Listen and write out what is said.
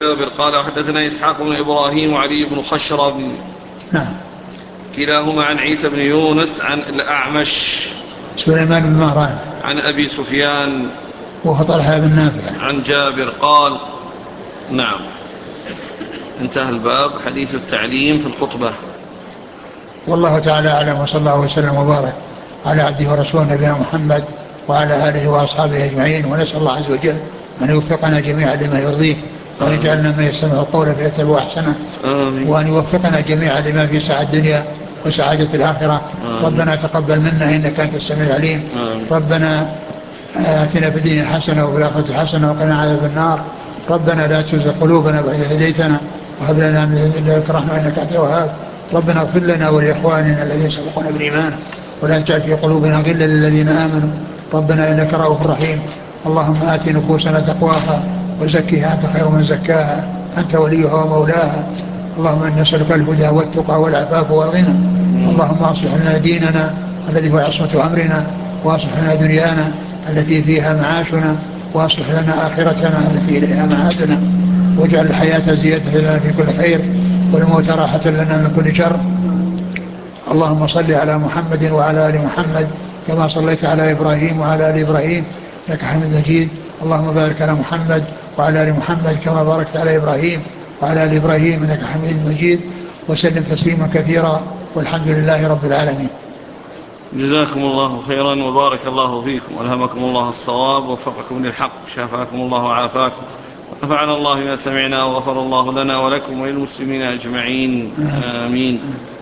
جابر قال حدثنا إسحاق بن إبراهيم وعلي بن خشرم نعم. كلاهما عن عيسى بن يونس عن الأعمش سليمان بن مهران عن أبي سفيان وهو طلحة بن نافع عن جابر قال. نعم. انتهى الباب. حديث التعليم في الخطبة. والله تعالى أعلم، وصلى الله وسلم وبارك على عبده ورسوله نبينا محمد وعلى آله وأصحابه أجمعين، ونسأل الله عز وجل أن يوفقنا جميعا لما يرضيه، وأن يجعلنا من يستمع القول فيتبع أحسنه، وأن يوفقنا جميعا لما في سعة الدنيا وسعادة الآخرة. ربنا تقبل منا إنك أنت السميع العليم. ربنا آتنا في الدنيا حسنة وفي الآخرة حسنة وقنا عذاب النار. ربنا لا تزغ قلوبنا بعد إذ هديتنا وهب لنا من لدنك رحمة إنك أنت الوهاب. ربنا اغفر لنا ولإخواننا الذين سبقونا بالإيمان ولا تجعل في قلوبنا غلا للذين آمنوا ربنا إنك رؤوف رحيم. اللهم آت نفوسنا تقواها وزكها أنت خير من زكاها أنت وليها ومولاها. اللهم إنا نسألك الهدى والتقى والعفاف والغنى. اللهم أصلح لنا ديننا الذي هو عصمة أمرنا، وأصلح لنا دنيانا التي فيها معاشنا، وأصلح لنا آخرتنا التي إليها معادنا، واجعل الحياة زيادة لنا في كل خير والموت راحة لنا من كل شر. اللهم صل على محمد وعلى آل محمد كما صليت على إبراهيم وعلى آل إبراهيم إنك حميد مجيد. اللهم بارك على محمد وعلى آل محمد كما باركت على إبراهيم وعلى آل إبراهيم إنك حميد مجيد، وسلم تسليما كثيرا، والحمد لله رب العالمين. جزاكم الله خيرا وبارك الله فيكم والهمكم الله الصواب ووفقكم للحق، شافاكم الله وعافاكم، ونفعنا الله ما سمعنا، وغفر الله لنا ولكم وللمسلمين أجمعين. آمين.